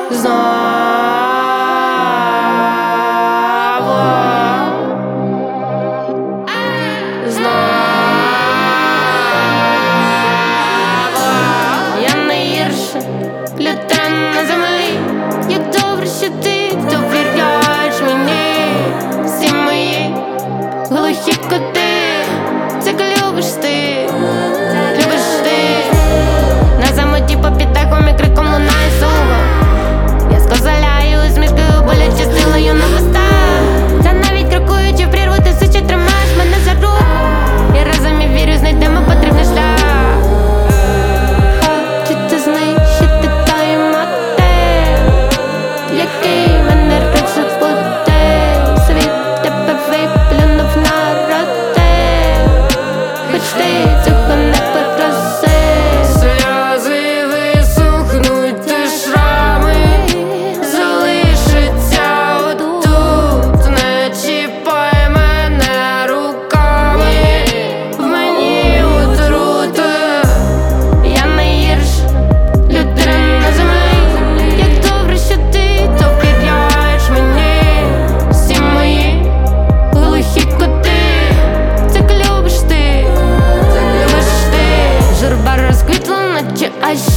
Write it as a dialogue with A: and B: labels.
A: Я найгірша людина на землі. Як добре, що ти довіряєш мені. Всі мої глухі кути, це любиш ти, любиш ти. На самоті по підтахом і криком лунає суго. Я скозаляю усмішкою, боляче силою на вустах. Та навіть крокуючи в прірву, ти все ще тримаєш мене за руку. І разом я вірю, знайдемо потрібний шлях. Хочеться знищити той мотив, який мене розбудив. Світ тебе виплюнув на ротив, хоч ти цього не попросив.
B: Сльози висохнуть, та шрами залишаться отут. Не чіпай мене руками, в мені отрута.
A: Я найгірша людина на землі. Як добре, що ти довіряєш мені. Всі мої глухі кути, це любиш ти, любиш ти. Журба розквітла, наче аж